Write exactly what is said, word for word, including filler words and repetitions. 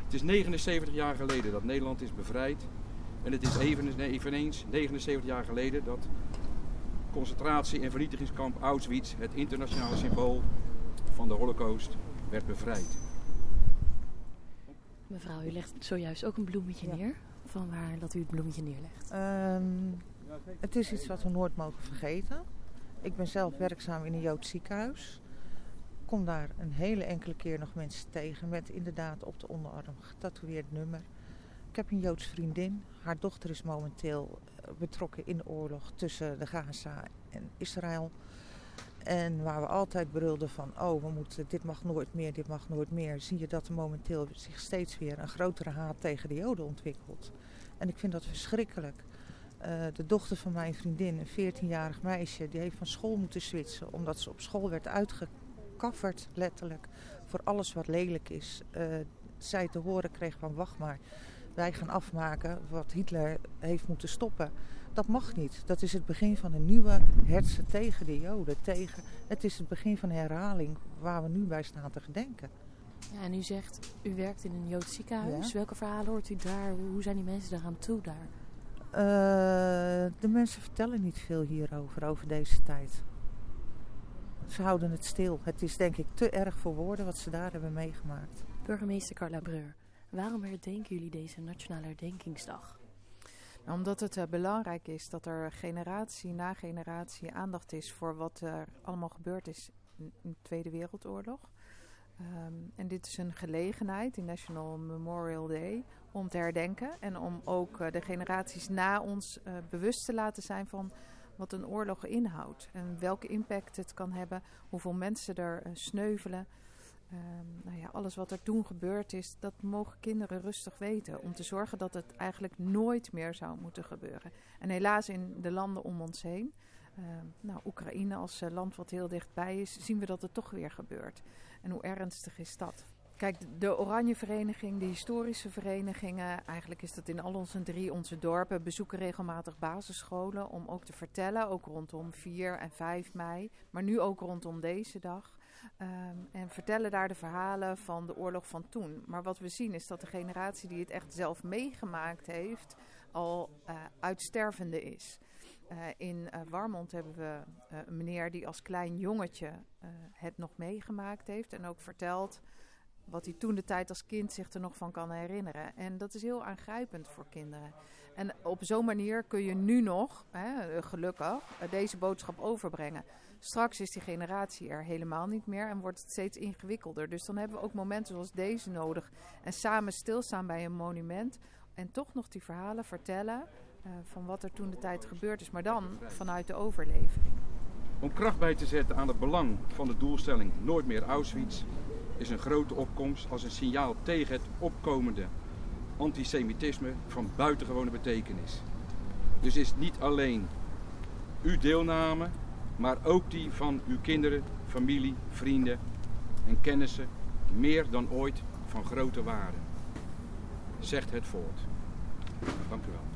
Het is negenenzeventig jaar geleden dat Nederland is bevrijd. En het is eveneens negenenzeventig jaar geleden dat concentratie- en vernietigingskamp Auschwitz, het internationale symbool van de Holocaust, werd bevrijd. Mevrouw, u legt zojuist ook een bloemetje ja. neer. Van waar dat u het bloemetje neerlegt? Um, het is iets wat we nooit mogen vergeten. Ik ben zelf werkzaam in een Joods ziekenhuis. Ik kom daar een hele enkele keer nog mensen tegen met inderdaad op de onderarm getatoeëerd nummer. Ik heb een Joods vriendin. Haar dochter is momenteel betrokken in de oorlog tussen de Gaza en Israël. En waar we altijd brulden van, oh, we moeten, dit mag nooit meer, dit mag nooit meer. Zie je dat er momenteel zich steeds weer een grotere haat tegen de Joden ontwikkelt. En ik vind dat verschrikkelijk. Uh, de dochter van mijn vriendin, een veertienjarig meisje, die heeft van school moeten switchen. Omdat ze op school werd uitgekafferd, letterlijk, voor alles wat lelijk is. Uh, zij te horen kreeg van, wacht maar, wij gaan afmaken wat Hitler heeft moeten stoppen. Dat mag niet. Dat is het begin van een nieuwe hetze tegen de Joden. Tegen, het is het begin van een herhaling waar we nu bij staan te gedenken. Ja, en u zegt, u werkt in een Joods ziekenhuis. Ja. Welke verhalen hoort u daar? Hoe zijn die mensen daaraan toe daar? Uh, de mensen vertellen niet veel hierover, over deze tijd. Ze houden het stil. Het is denk ik te erg voor woorden wat ze daar hebben meegemaakt. Burgemeester Carla Breur, waarom herdenken jullie deze Nationale Herdenkingsdag? Nou, omdat het uh, belangrijk is dat er generatie na generatie aandacht is voor wat er allemaal gebeurd is in, in de Tweede Wereldoorlog. Um, en dit is een gelegenheid, die National Memorial Day, om te herdenken. En om ook uh, de generaties na ons uh, bewust te laten zijn van wat een oorlog inhoudt. En welke impact het kan hebben, hoeveel mensen er uh, sneuvelen. Um, nou ja, alles wat er toen gebeurd is, dat mogen kinderen rustig weten. Om te zorgen dat het eigenlijk nooit meer zou moeten gebeuren. En helaas in de landen om ons heen, uh, nou, Oekraïne als uh, land wat heel dichtbij is, zien we dat het toch weer gebeurt. En hoe ernstig is dat? Kijk, de Oranje Vereniging, de historische verenigingen, eigenlijk is dat in al onze drie onze dorpen, bezoeken regelmatig basisscholen om ook te vertellen, ook rondom vier en vijf mei, maar nu ook rondom deze dag. Um, en vertellen daar de verhalen van de oorlog van toen. Maar wat we zien is dat de generatie die het echt zelf meegemaakt heeft, al uh, uitstervende is. Uh, in uh, Warmond hebben we uh, een meneer die als klein jongetje uh, het nog meegemaakt heeft. En ook vertelt wat hij toen de tijd als kind zich er nog van kan herinneren. En dat is heel aangrijpend voor kinderen. En op zo'n manier kun je nu nog, hè, gelukkig, uh, deze boodschap overbrengen. Straks is die generatie er helemaal niet meer en wordt het steeds ingewikkelder. Dus dan hebben we ook momenten zoals deze nodig. En samen stilstaan bij een monument en toch nog die verhalen vertellen uh, van wat er toen de tijd gebeurd is. Maar dan vanuit de overlevering. Om kracht bij te zetten aan het belang van de doelstelling Nooit meer Auschwitz is een grote opkomst als een signaal tegen het opkomende antisemitisme van buitengewone betekenis. Dus is niet alleen uw deelname, maar ook die van uw kinderen, familie, vrienden en kennissen meer dan ooit van grote waarde. Zegt het voort. Dank u wel.